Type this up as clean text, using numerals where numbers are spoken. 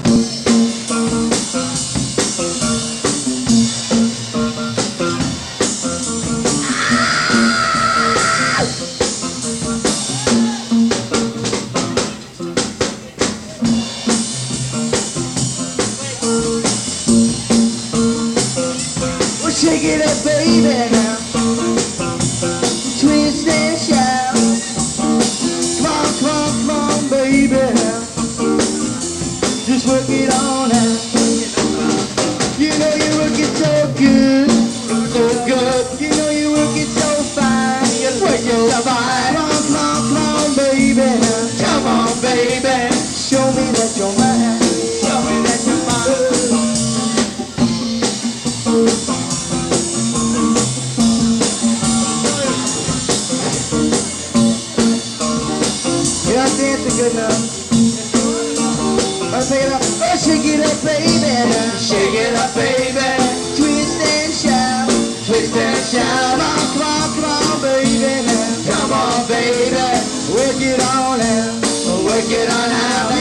Shake it up, baby, now. Twist and shout. Come on, baby, now. Just work it on out. You know you work it so good, so good. You know you work it so fine. You work it so fine. Come on, baby, now. Come on, baby. Show me that you're mine. Show me that you're mine. Yeah, I'm dancing good now. Let's take it up. Oh, shake it up, baby. Shake it up, baby. Twist and shout. Twist and shout. Come on, baby. Come on, baby. Work it on out. Work it on out.